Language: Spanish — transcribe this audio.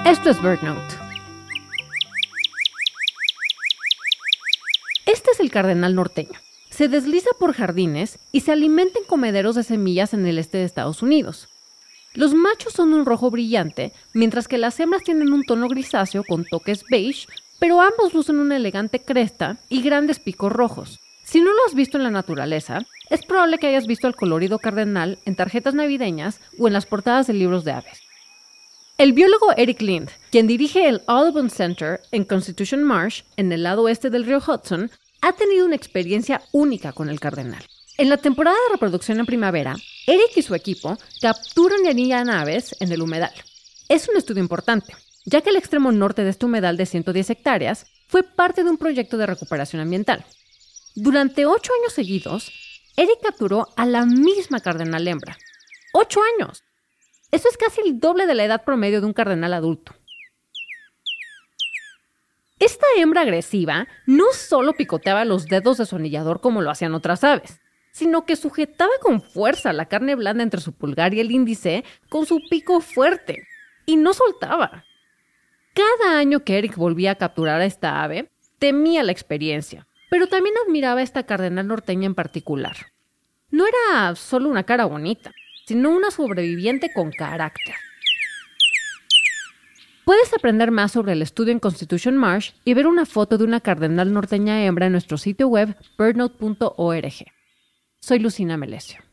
Esto es BirdNote. Este es el cardenal norteño. Se desliza por jardines y se alimenta en comederos de semillas en el este de Estados Unidos. Los machos son de un rojo brillante, mientras que las hembras tienen un tono grisáceo con toques beige, pero ambos lucen una elegante cresta y grandes picos rojos. Si no lo has visto en la naturaleza, es probable que hayas visto al colorido cardenal en tarjetas navideñas o en las portadas de libros de aves. El biólogo Eric Lind, quien dirige el Audubon Center en Constitution Marsh, en el lado oeste del río Hudson, ha tenido una experiencia única con el cardenal. En la temporada de reproducción en primavera, Eric y su equipo capturan y anillan aves en el humedal. Es un estudio importante, ya que el extremo norte de este humedal de 110 hectáreas fue parte de un proyecto de recuperación ambiental. Durante 8 años seguidos, Eric capturó a la misma cardenal hembra. ¡8 años! Eso es casi el doble de la edad promedio de un cardenal adulto. Esta hembra agresiva no solo picoteaba los dedos de su anillador como lo hacían otras aves, sino que sujetaba con fuerza la carne blanda entre su pulgar y el índice con su pico fuerte, y no soltaba. Cada año que Eric volvía a capturar a esta ave, temía la experiencia, pero también admiraba a esta cardenal norteña en particular. No era solo una cara bonita, sino una sobreviviente con carácter. Puedes aprender más sobre el estudio en Constitution Marsh y ver una foto de una cardenal norteña hembra en nuestro sitio web birdnote.org. Soy Lucina Melesio.